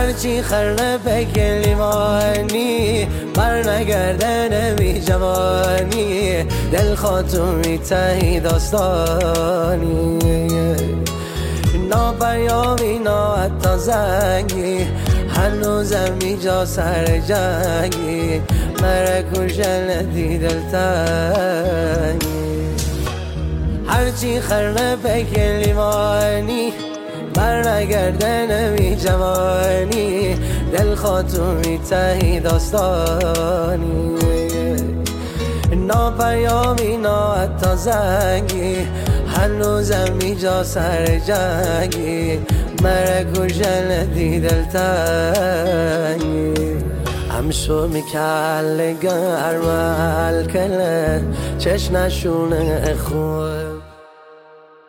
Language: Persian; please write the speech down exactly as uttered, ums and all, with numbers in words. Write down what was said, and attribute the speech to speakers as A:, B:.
A: هرچی خرنه بگه لیوانی بر نگرده نمی جوانی دل خاتومی تهی داستانی نا پیامی نا حتی زنگی هنوزم اینجا سر جنگی مره کشندی دلتنگی هرچی خرنه بگه لیوانی بر نگرده نمی جوانی دل خاتومی تهی داستانی نا پیامی نا حتی زنگی هنوزم اینجا سر جنگی مره کشندی دلتنگی همشو میکل گرمال کله چشنشونه خود